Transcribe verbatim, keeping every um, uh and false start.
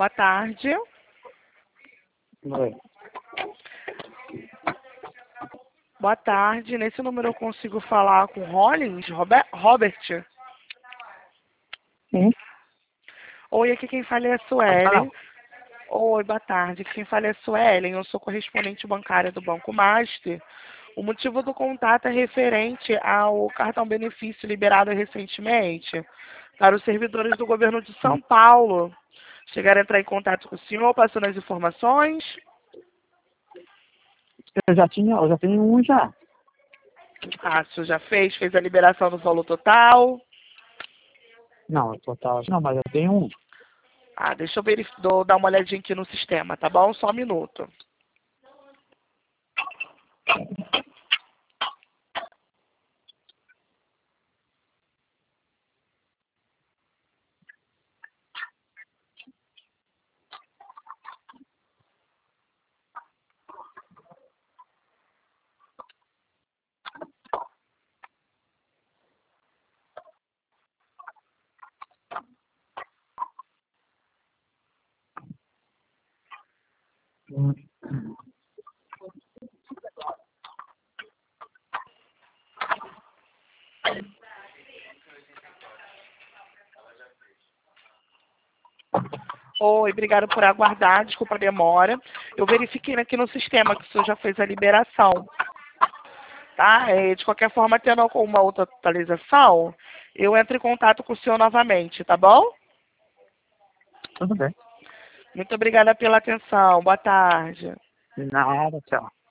Boa tarde. Oi. Boa tarde. Nesse número eu consigo falar com Rollins, Robert? Robert? Sim, Oi, aqui quem fala é a pode falar. Suelen. Oi, boa tarde. Aqui quem fala é a Suelen. Eu sou correspondente bancária do Banco Master. O motivo do contato é referente ao cartão benefício liberado recentemente para os servidores do governo de São Paulo. Chegaram a entrar em contato com o senhor, passando as informações? Eu já tinha, eu já tenho um já. Ah, o senhor já fez? Fez a liberação do valor total? Não, total. Não, mas eu tenho um. Ah, deixa eu verif- dou- dar uma olhadinha aqui no sistema, tá bom? Só um minuto. Hum. Oi, obrigado por aguardar, desculpa a demora. Eu verifiquei aqui no sistema que o senhor já fez a liberação, tá? É, de qualquer forma, tendo alguma outra atualização, eu entro em contato com o senhor novamente, tá bom? Tudo bem. Muito obrigada pela atenção. Boa tarde. Nada, tchau.